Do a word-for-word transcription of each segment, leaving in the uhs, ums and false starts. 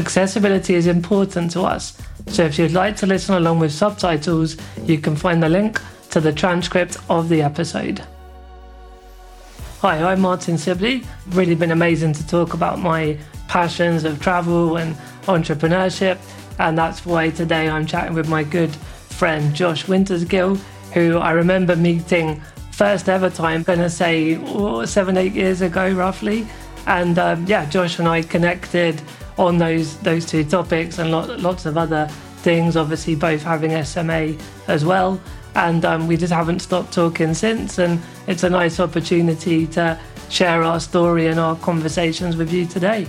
accessibility is important to us. So if you'd like to listen along with subtitles, you can find the link to the transcript of the episode. Hi, I'm Martin Sibley. Really been amazing to talk about my passions of travel and entrepreneurship, and that's why today I'm chatting with my good friend Josh Wintersgill, who I remember meeting first ever time, gonna say oh, seven, eight years ago roughly. And um, yeah, Josh and I connected on those those two topics and lot, lots of other things, obviously both having S M A as well. And um, we just haven't stopped talking since, and it's a nice opportunity to share our story and our conversations with you today.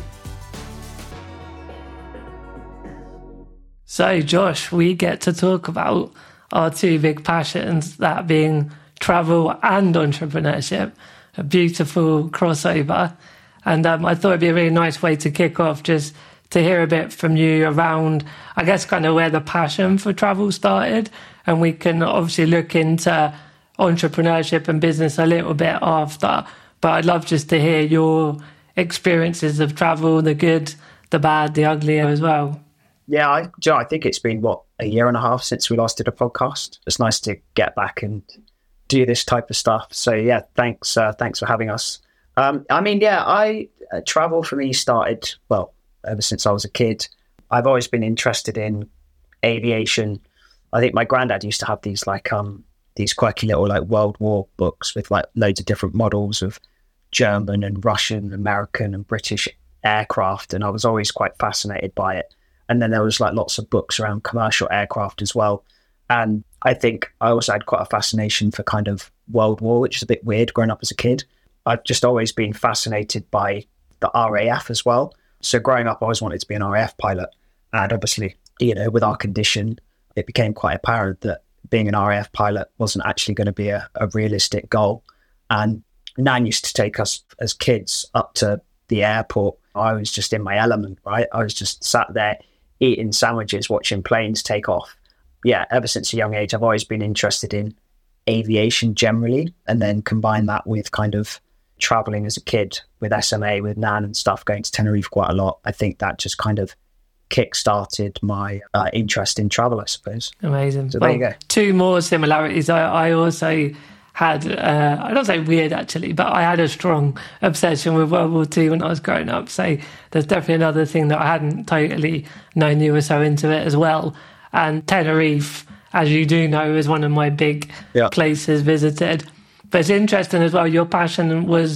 So Josh, we get to talk about our two big passions, that being travel and entrepreneurship, a beautiful crossover. And um, I thought it'd be a really nice way to kick off, just to hear a bit from you around, I guess, kind of where the passion for travel started. And we can obviously look into entrepreneurship and business a little bit after. But I'd love just to hear your experiences of travel, the good, the bad, the ugly as well. Yeah, I, Joe, I think it's been, what, a year and a half since we last did a podcast. It's nice to get back and do this type of stuff. So yeah, thanks, uh, thanks for having us. Um, I mean, yeah, I uh, travel for me started, well, ever since I was a kid. I've always been interested in aviation. I think my granddad used to have these like um these quirky little like World War books with like loads of different models of German and Russian, American and British aircraft, and I was always quite fascinated by it. And then there was like lots of books around commercial aircraft as well. And I think I also had quite a fascination for kind of World War, which is a bit weird growing up as a kid. I've just always been fascinated by the R A F as well. So growing up, I always wanted to be an R A F pilot. And obviously, you know, with our condition, it became quite apparent that being an R A F pilot wasn't actually going to be a, a realistic goal. And Nan used to take us as kids up to the airport. I was just in my element, right? I was just sat there eating sandwiches, watching planes take off. Yeah, ever since a young age, I've always been interested in aviation generally, and then combine that with kind of traveling as a kid with S M A, with Nan and stuff, going to Tenerife quite a lot. I think that just kind of kick-started my uh, interest in travel, I suppose. Amazing. So well, there you go. Two more similarities. I, I also had, uh, I don't say weird actually, but I had a strong obsession with World War Two when I was growing up. So there's definitely another thing that I hadn't totally known you were so into it as well. And Tenerife, as you do know, is one of my big yeah. places visited. But it's interesting as well, your passion was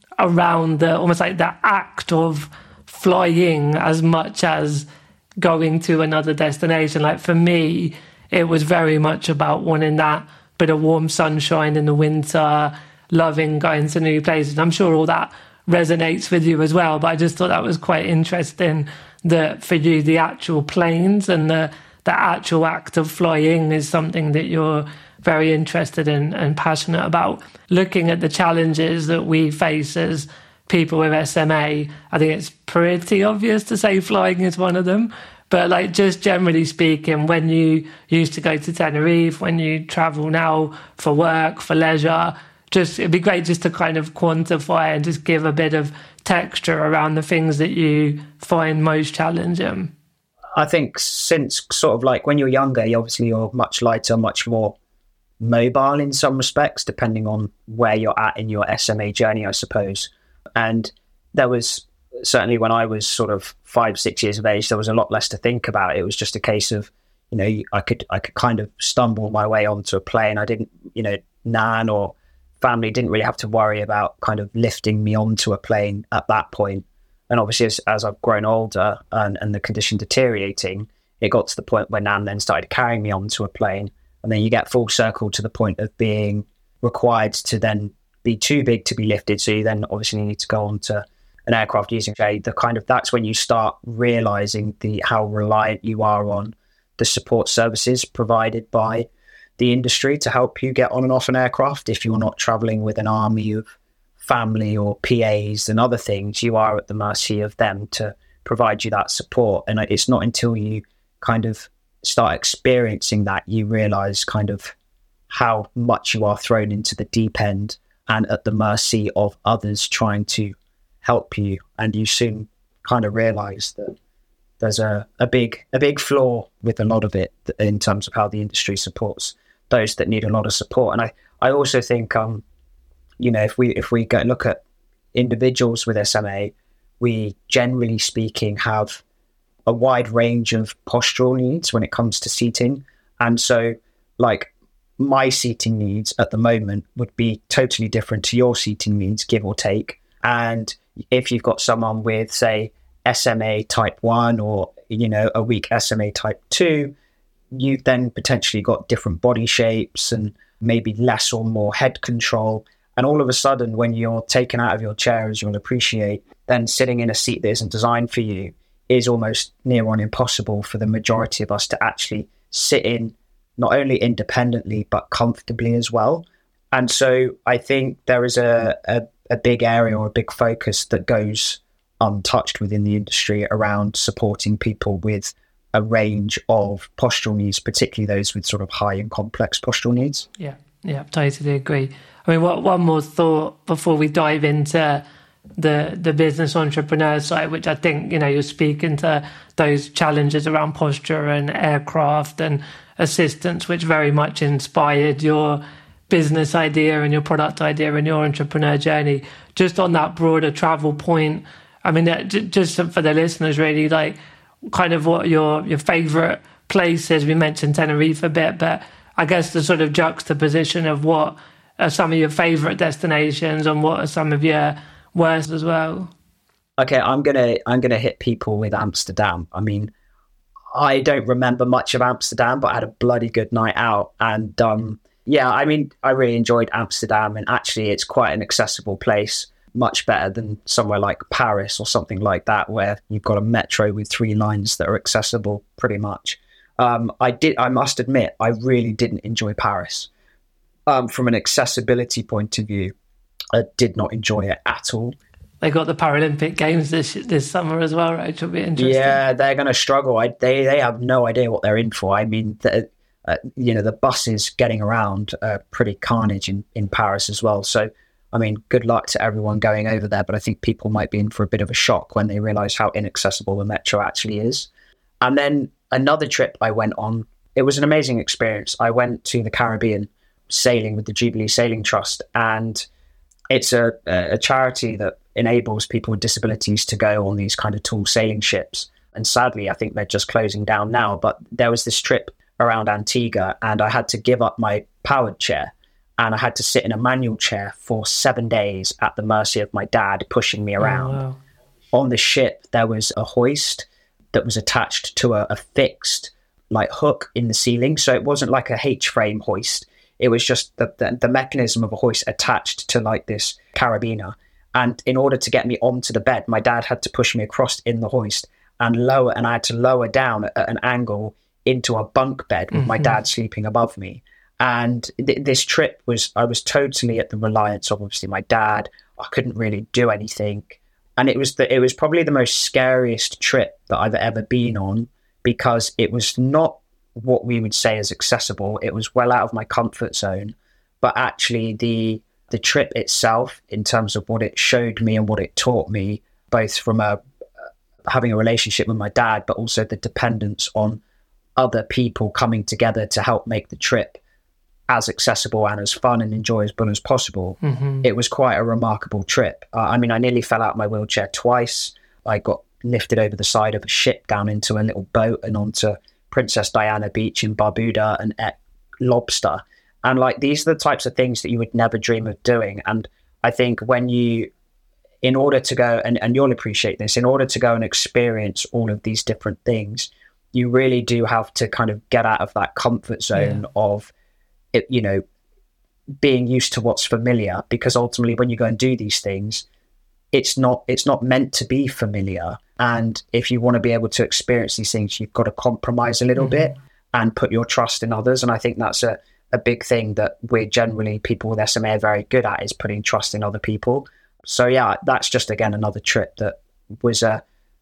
around the almost like the act of flying as much as going to another destination. Like for me, it was very much about wanting that bit of warm sunshine in the winter, loving going to new places. I'm sure all that resonates with you as well, but I just thought that was quite interesting that for you, the actual planes and the, the actual act of flying is something that you're very interested in and passionate about. Looking at the challenges that we face as people with S M A, I think it's pretty obvious to say flying is one of them. But like just generally speaking, when you used to go to Tenerife, when you travel now for work, for leisure, just it'd be great just to kind of quantify and just give a bit of texture around the things that you find most challenging. I think since sort of like when you're younger, you obviously you're much lighter, much more mobile in some respects, depending on where you're at in your S M A journey, I suppose. And there was certainly when I was sort of five, six years of age, there was a lot less to think about. It was just a case of, you know, I could I could kind of stumble my way onto a plane. I didn't, you know, Nan or family didn't really have to worry about kind of lifting me onto a plane at that point. And obviously, as, as I've grown older and, and the condition deteriorating, it got to the point where Nan then started carrying me onto a plane. And then you get full circle to the point of being required to then be too big to be lifted. So you then obviously need to go on to an aircraft using a, the kind of, that's when you start realizing the how reliant you are on the support services provided by the industry to help you get on and off an aircraft. If you're not traveling with an army of family or P As and other things, you are at the mercy of them to provide you that support. And it's not until you kind of start experiencing that you realize kind of how much you are thrown into the deep end and at the mercy of others trying to help you. And you soon kind of realize that there's a, a big a big flaw with a lot of it in terms of how the industry supports those that need a lot of support. And I, I also think, um, you know, if we if we go look at individuals with S M A, we generally speaking have a wide range of postural needs when it comes to seating. And so, like, my seating needs at the moment would be totally different to your seating needs, give or take. And if you've got someone with, say, S M A type one or, you know, a weak S M A type two, you've then potentially got different body shapes and maybe less or more head control. And all of a sudden, when you're taken out of your chair, as you'll appreciate, then sitting in a seat that isn't designed for you is almost near on impossible for the majority of us to actually sit in, not only independently, but comfortably as well. And so I think there is a, a, a big area or a big focus that goes untouched within the industry around supporting people with a range of postural needs, particularly those with sort of high and complex postural needs. Yeah, yeah, totally agree. I mean, what, one more thought before we dive into the the business entrepreneur side, which I think, you know, you're speaking to those challenges around posture and aircraft and assistance, which very much inspired your business idea and your product idea and your entrepreneur journey. Just on that broader travel point, I mean, just for the listeners, really, like, kind of what your your favorite places. We mentioned Tenerife a bit, but I guess the sort of juxtaposition of what are some of your favorite destinations and what are some of your worst as well. Okay, I'm gonna I'm gonna hit people with Amsterdam. I mean, I don't remember much of Amsterdam, but I had a bloody good night out, and um, yeah, I mean, I really enjoyed Amsterdam, and actually, it's quite an accessible place, much better than somewhere like Paris or something like that, where you've got a metro with three lines that are accessible pretty much. Um, I did, I must admit, I really didn't enjoy Paris. Um, from an accessibility point of view, I did not enjoy it at all. They got the Paralympic Games this this summer as well, right? Which will be interesting. Yeah, they're going to struggle. I, they they have no idea what they're in for. I mean, the, uh, you know, the buses getting around are pretty carnage in, in Paris as well. So, I mean, good luck to everyone going over there. But I think people might be in for a bit of a shock when they realise how inaccessible the metro actually is. And then another trip I went on, it was an amazing experience. I went to the Caribbean sailing with the Jubilee Sailing Trust, and it's a, a charity that enables people with disabilities to go on these kind of tall sailing ships. And sadly, I think they're just closing down now. But there was this trip around Antigua, and I had to give up my powered chair, and I had to sit in a manual chair for seven days at the mercy of my dad pushing me around. Oh, wow. On the ship, there was a hoist that was attached to a, a fixed like hook in the ceiling. So it wasn't like a H-frame hoist. It was just the, the, the mechanism of a hoist attached to like this carabiner. And in order to get me onto the bed, my dad had to push me across in the hoist and lower, and I had to lower down at an angle into a bunk bed with mm-hmm. my dad sleeping above me. And th- this trip was, I was totally at the reliance of obviously my dad. I couldn't really do anything. And it was the, it was probably the most scariest trip that I've ever been on, because it was not what we would say is accessible. It was well out of my comfort zone, but actually the the trip itself, in terms of what it showed me and what it taught me, both from a, having a relationship with my dad, but also the dependence on other people coming together to help make the trip as accessible and as fun and enjoyable as possible. Mm-hmm. It was quite a remarkable trip. Uh, I mean, I nearly fell out of my wheelchair twice. I got lifted over the side of a ship down into a little boat and onto Princess Diana Beach in Barbuda and ate lobster. And like, these are the types of things that you would never dream of doing. And I think when you, in order to go, and, and you'll appreciate this, in order to go and experience all of these different things, you really do have to kind of get out of that comfort zone yeah. of, it, you know, being used to what's familiar, because ultimately when you go and do these things, it's not, it's not meant to be familiar. And if you want to be able to experience these things, you've got to compromise a little mm-hmm. bit and put your trust in others. And I think that's a, a big thing that we're generally, people with S M A are very good at, is putting trust in other people. So yeah, that's just, again, another trip that was a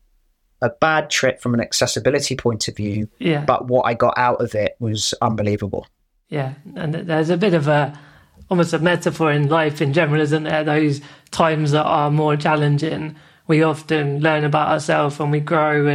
a bad trip from an accessibility point of view. Yeah. But what I got out of it was unbelievable. Yeah. And there's a bit of a, almost a metaphor in life in general, isn't there? Those times that are more challenging, we often learn about ourselves and we grow, and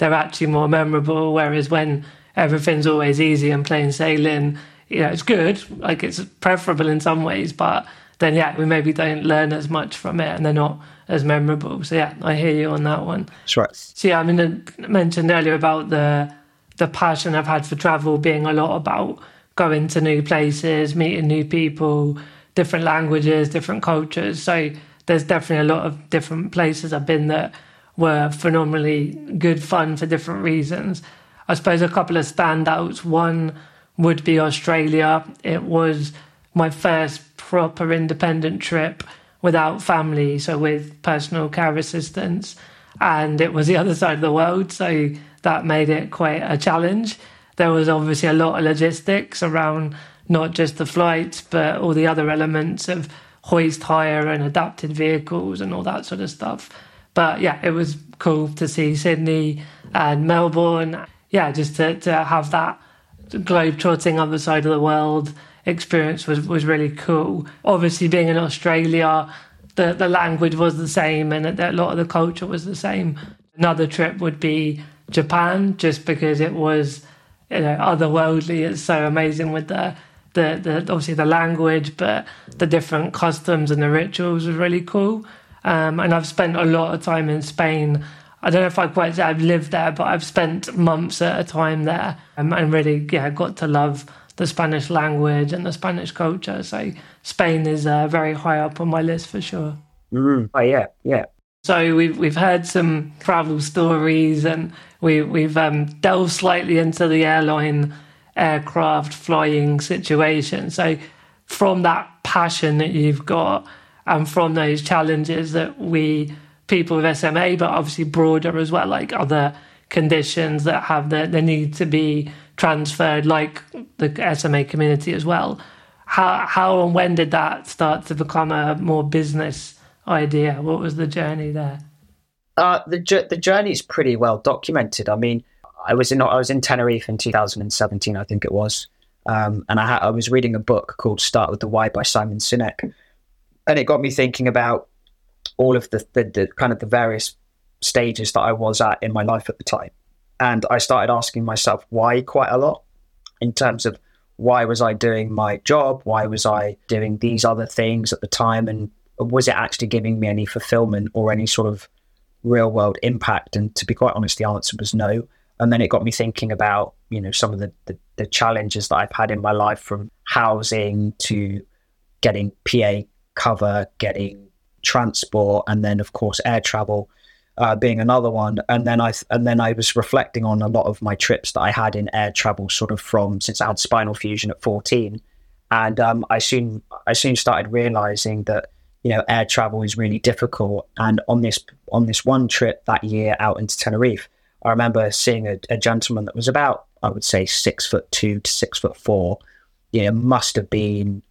they're actually more memorable. Whereas when everything's always easy and plain sailing, you know, it's good, like it's preferable in some ways, but then yeah, we maybe don't learn as much from it and they're not as memorable. So yeah, I hear you on that one. That's right. So yeah, I mean, I mentioned earlier about the the passion I've had for travel being a lot about going to new places, meeting new people, different languages, different cultures. So there's definitely a lot of different places I've been that were phenomenally good fun for different reasons. I suppose a couple of standouts. One would be Australia. It was my first proper independent trip without family, so with personal care assistance. And it was the other side of the world, so that made it quite a challenge. There was obviously a lot of logistics around not just the flights, but all the other elements of hoist hire and adapted vehicles and all that sort of stuff. But yeah, it was cool to see Sydney and Melbourne. Yeah, just to, to have that globe-trotting other side of the world experience was, was really cool. Obviously, being in Australia, the, the language was the same and a lot of the culture was the same. Another trip would be Japan, just because it was, you know, otherworldly. It's so amazing with the, the, the obviously the language, but the different customs and the rituals was really cool. Um, and I've spent a lot of time in Spain. I don't know if I quite say I've lived there, but I've spent months at a time there um, and really, yeah, got to love the Spanish language and the Spanish culture. So Spain is uh, very high up on my list for sure. Mm. Oh, yeah, yeah. So we've we've heard some travel stories and we, we've um, delved slightly into the airline aircraft flying situation. So from that passion that you've got and from those challenges that we, people with S M A, but obviously broader as well, like other conditions that have the, the need to be transferred, like the S M A community as well. How how and when did that start to become a more business idea? What was the journey there? Uh, the the journey is pretty well documented. I mean, I was in I was in Tenerife in two thousand seventeen, I think it was, um, and I ha- I was reading a book called Start with the Why by Simon Sinek, and it got me thinking about all of the, the, the kind of the various stages that I was at in my life at the time. And I started asking myself why quite a lot, in terms of why was I doing my job? Why was I doing these other things at the time? And was it actually giving me any fulfillment or any sort of real world impact? And to be quite honest, the answer was no. And then it got me thinking about, you know, some of the, the, the challenges that I've had in my life, from housing to getting P A cover, getting transport, and then of course air travel uh, being another one. And then I and then I was reflecting on a lot of my trips that I had in air travel, sort of from since I had spinal fusion at fourteen, and um, I soon I soon started realizing that, you know, air travel is really difficult. And on this on this one trip that year out into Tenerife, I remember seeing a, a gentleman that was about, I would say, six foot two to six foot four. You know, must have been,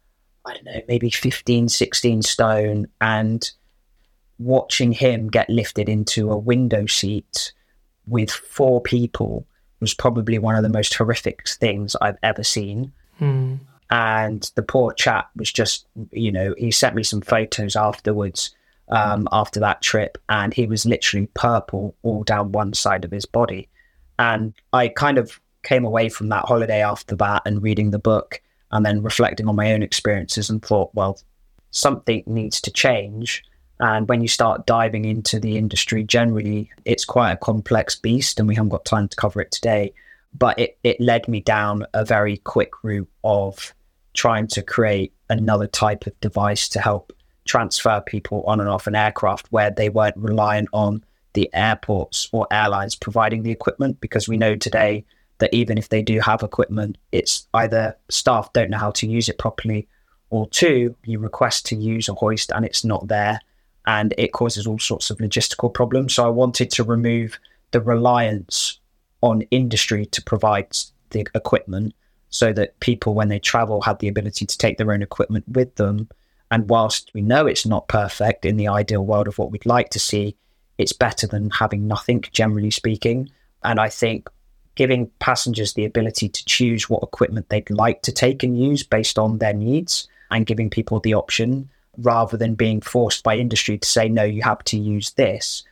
I don't know, maybe fifteen, sixteen stone, and watching him get lifted into a window seat with four people was probably one of the most horrific things I've ever seen. Mm. And the poor chap was just, you know, he sent me some photos afterwards, um, after that trip, and he was literally purple all down one side of his body. And I kind of came away from that holiday after that and reading the book and then reflecting on my own experiences and thought, well, something needs to change. And when you start diving into the industry generally, it's quite a complex beast, and we haven't got time to cover it today. But it, it led me down a very quick route of trying to create another type of device to help transfer people on and off an aircraft where they weren't reliant on the airports or airlines providing the equipment, because we know today that even if they do have equipment, it's either staff don't know how to use it properly, or two, you request to use a hoist and it's not there, and it causes all sorts of logistical problems. So I wanted to remove the reliance on industry to provide the equipment, so that people, when they travel, have the ability to take their own equipment with them. And whilst we know it's not perfect in the ideal world of what we'd like to see, it's better than having nothing, generally speaking. And I think giving passengers the ability to choose what equipment they'd like to take and use based on their needs, and giving people the option rather than being forced by industry to say, no, you have to use this,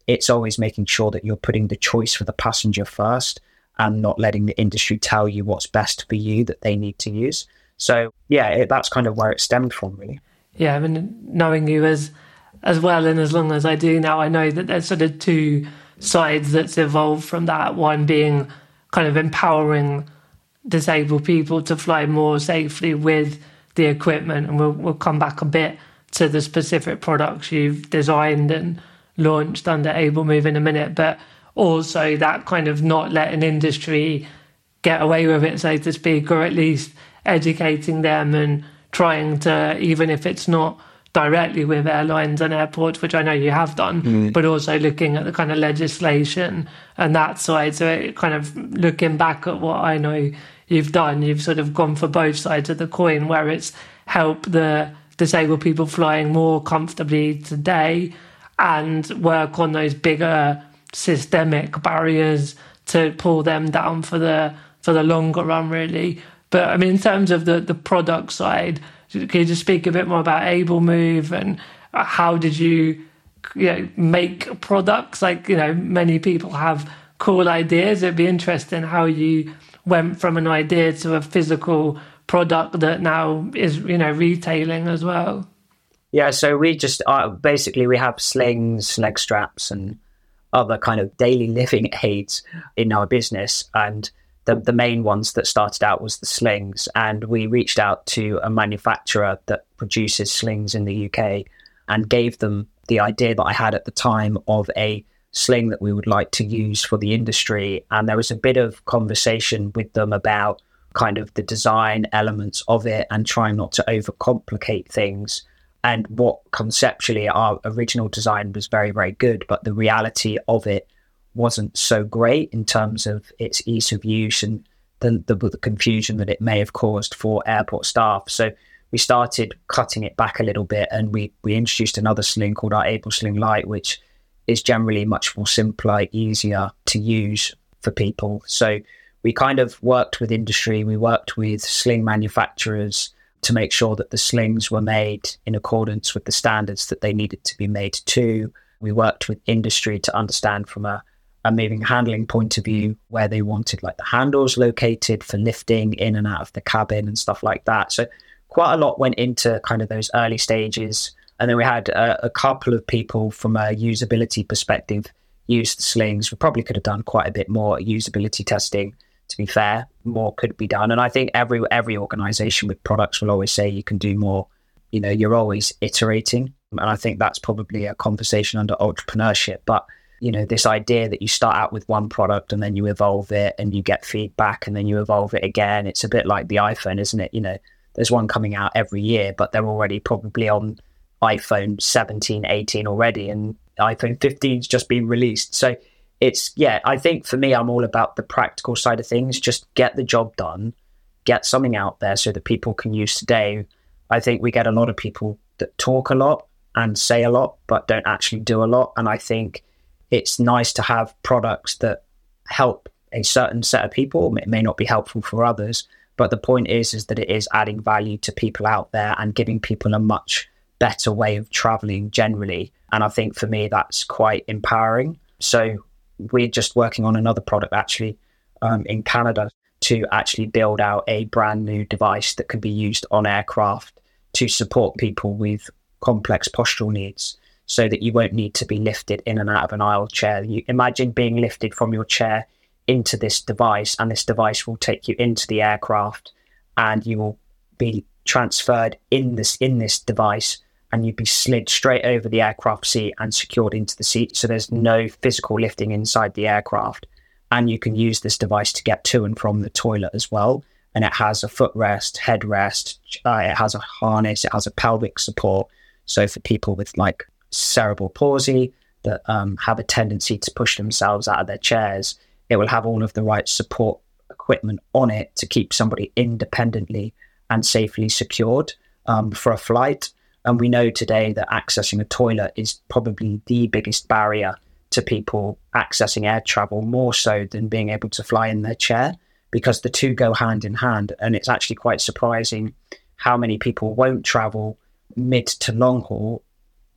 it's always making sure that you're putting the choice for the passenger first and not letting the industry tell you what's best for you that they need to use. So yeah, it, that's kind of where it stemmed from, really. Yeah, I mean, knowing you as as well and as long as I do now, I know that there's sort of two sides that's evolved from that. One being kind of empowering disabled people to fly more safely with the equipment, and we'll, we'll come back a bit to the specific products you've designed and launched under AbleMove in a minute, but also that kind of not letting industry get away with it, so to speak, or at least educating them and trying to, even if it's not directly with airlines and airports, which I know you have done, mm. but also looking at the kind of legislation and that side. So it kind of looking back at what I know you've done, you've sort of gone for both sides of the coin, where it's helped the disabled people flying more comfortably today and work on those bigger systemic barriers to pull them down for the for the longer run, really. But I mean, in terms of the, the product side, can you just speak a bit more about AbleMove and how did you, you know, make products? Like, you know, many people have cool ideas. It'd be interesting how you went from an idea to a physical product that now is, you know, retailing as well. Yeah, so we just uh, basically we have slings, leg straps, and other kind of daily living aids in our business. And the the main ones that started out was the slings, and we reached out to a manufacturer that produces slings in the U K and gave them the idea that I had at the time of a sling that we would like to use for the industry. And there was a bit of conversation with them about kind of the design elements of it and trying not to overcomplicate things. And what conceptually our original design was very, very good, but the reality of it wasn't so great in terms of its ease of use and the, the, the confusion that it may have caused for airport staff. So we started cutting it back a little bit, and we, we introduced another sling called our AbleSling Lite, which is generally much more simpler, easier to use for people. So we kind of worked with industry, we worked with sling manufacturers to make sure that the slings were made in accordance with the standards that they needed to be made to. We worked with industry to understand from a, a moving handling point of view where they wanted like the handles located for lifting in and out of the cabin and stuff like that. So quite a lot went into kind of those early stages. And then we had a, a couple of people from a usability perspective use the slings. We probably could have done quite a bit more usability testing. To be fair, more could be done. And I think every every organization with products will always say you can do more. You know, you're always iterating. And I think that's probably a conversation under entrepreneurship. But, you know, this idea that you start out with one product and then you evolve it and you get feedback and then you evolve it again. It's a bit like the iPhone, isn't it? You know, there's one coming out every year, but they're already probably on iPhone seventeen, eighteen already, and iPhone fifteen's just been released. So it's, yeah, I think for me, I'm all about the practical side of things. Just get the job done, get something out there so that people can use today. I think we get a lot of people that talk a lot and say a lot, but don't actually do a lot. And I think it's nice to have products that help a certain set of people. It may not be helpful for others, but the point is, is that it is adding value to people out there and giving people a much better way of traveling generally. And I think for me, that's quite empowering. So we're just working on another product actually um, in Canada to actually build out a brand new device that can be used on aircraft to support people with complex postural needs, so that you won't need to be lifted in and out of an aisle chair. You imagine being lifted from your chair into this device, and this device will take you into the aircraft, and you will be transferred in this in this device, and you'd be slid straight over the aircraft seat and secured into the seat. So there's no physical lifting inside the aircraft. And you can use this device to get to and from the toilet as well. And it has a footrest, headrest, uh, it has a harness, it has a pelvic support. So for people with like cerebral palsy that um, have a tendency to push themselves out of their chairs, it will have all of the right support equipment on it to keep somebody independently and safely secured um, for a flight. And we know today that accessing a toilet is probably the biggest barrier to people accessing air travel, more so than being able to fly in their chair, because the two go hand in hand. And it's actually quite surprising how many people won't travel mid to long haul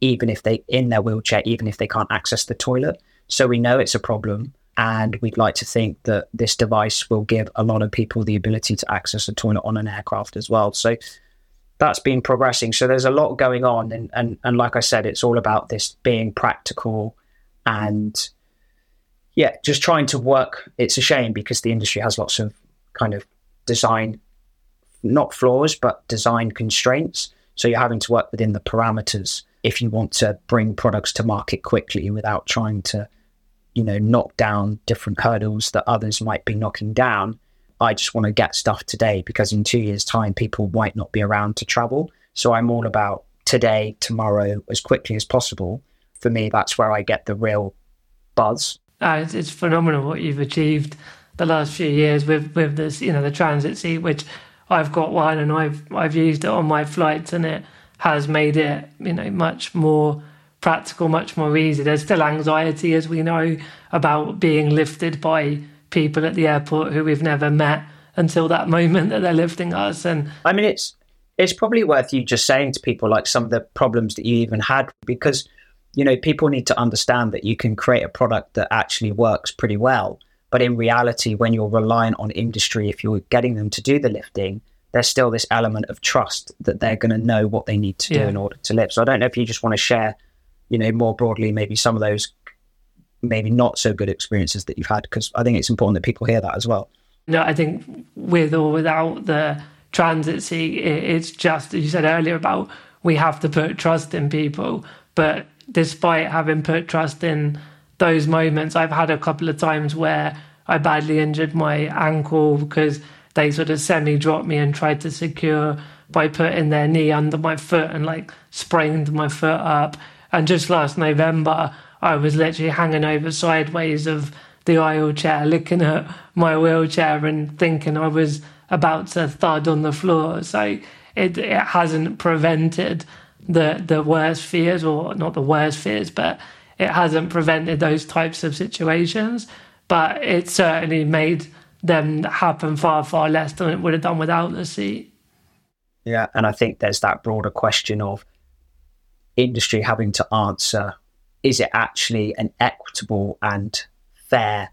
even if they in their wheelchair, even if they can't access the toilet. So we know it's a problem, and we'd like to think that this device will give a lot of people the ability to access a toilet on an aircraft as well. So that's been progressing. So there's a lot going on, and and and like I said, it's all about this being practical and yeah, just trying to work. It's a shame because the industry has lots of kind of design, not flaws, but design constraints. So you're having to work within the parameters if you want to bring products to market quickly without trying to, you know, knock down different hurdles that others might be knocking down. I just want to get stuff today because in two years' time, people might not be around to travel. So I'm all about today, tomorrow, as quickly as possible. For me, that's where I get the real buzz. Uh, it's, it's phenomenal what you've achieved the last few years with, with this, you know, the transit seat, which I've got one and I've I've used it on my flights, and it has made it, you know, much more practical, much more easy. There's still anxiety, as we know, about being lifted by people at the airport who we've never met until that moment that they're lifting us. And I mean, it's it's probably worth you just saying to people like some of the problems that you even had, because, you know, people need to understand that you can create a product that actually works pretty well. But in reality, when you're reliant on industry, if you're getting them to do the lifting, there's still this element of trust that they're going to know what they need to do yeah. in order to lift. So I don't know if you just want to share, you know, more broadly, maybe some of those maybe not so good experiences that you've had, because I think it's important that people hear that as well. No, I think with or without the transit seat, it's just, as you said earlier, about we have to put trust in people. But despite having put trust in those moments, I've had a couple of times where I badly injured my ankle because they sort of semi-dropped me and tried to secure by putting their knee under my foot and like sprained my foot up. And just last November, I was literally hanging over sideways of the aisle chair, looking at my wheelchair and thinking I was about to thud on the floor. So it, it hasn't prevented the, the worst fears, or not the worst fears, but it hasn't prevented those types of situations, but it certainly made them happen far, far less than it would have done without the seat. Yeah, and I think there's that broader question of industry having to answer, is it actually an equitable and fair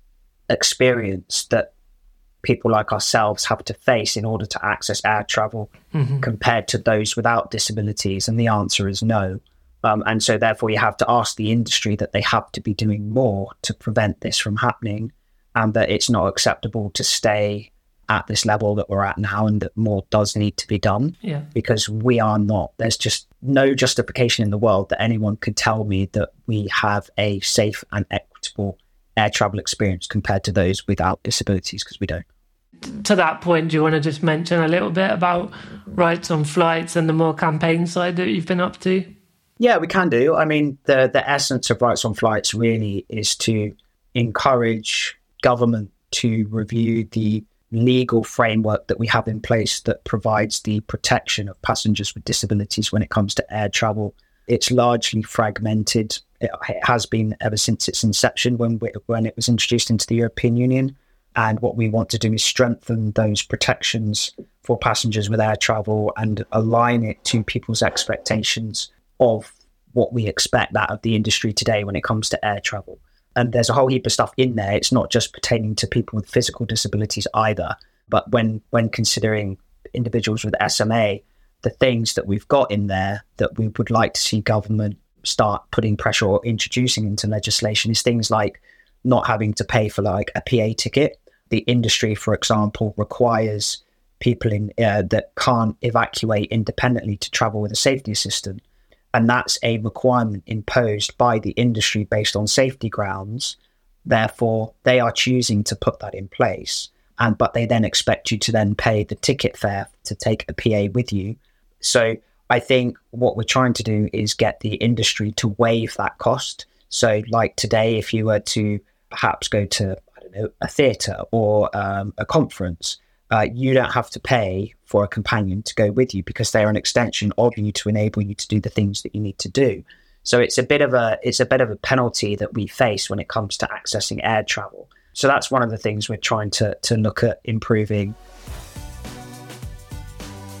experience that people like ourselves have to face in order to access air travel mm-hmm. compared to those without disabilities? And the answer is no. Um, and so therefore you have to ask the industry that they have to be doing more to prevent this from happening, and that it's not acceptable to stay at this level that we're at now, and that more does need to be done. Yeah. Because we are not, there's just no justification in the world that anyone could tell me that we have a safe and equitable air travel experience compared to those without disabilities, because we don't. To that point, do you want to just mention a little bit about Rights on Flights and the more campaign side that you've been up to? Yeah, we can do. I mean, the, the essence of Rights on Flights really is to encourage government to review the legal framework that we have in place that provides the protection of passengers with disabilities when it comes to air travel. It's largely fragmented. It, it has been ever since its inception when we, when it was introduced into the European Union. And what we want to do is strengthen those protections for passengers with air travel and align it to people's expectations of what we expect out of the industry today when it comes to air travel. And there's a whole heap of stuff in there. It's not just pertaining to people with physical disabilities either. But when when considering individuals with S M A, the things that we've got in there that we would like to see government start putting pressure or introducing into legislation is things like not having to pay for like a P A ticket. The industry, for example, requires people in uh, that can't evacuate independently to travel with a safety assistant. And that's a requirement imposed by the industry based on safety grounds. Therefore, they are choosing to put that in place. And but they then expect you to then pay the ticket fare to take a P A with you. So I think what we're trying to do is get the industry to waive that cost. So like today, if you were to perhaps go to, I don't know, a theatre or um, a conference, uh, you don't have to pay for a companion to go with you because they're an extension of you to enable you to do the things that you need to do. So it's a bit of a it's a bit of a penalty that we face when it comes to accessing air travel. So that's one of the things we're trying to to look at improving.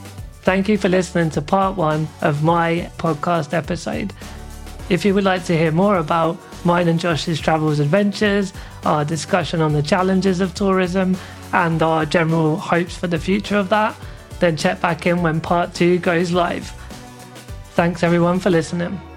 Thank you for listening to part one of my podcast episode. If you would like to hear more about mine and Josh's travels adventures, our discussion on the challenges of tourism, and our general hopes for the future of that, then check back in when part two goes live. Thanks everyone for listening.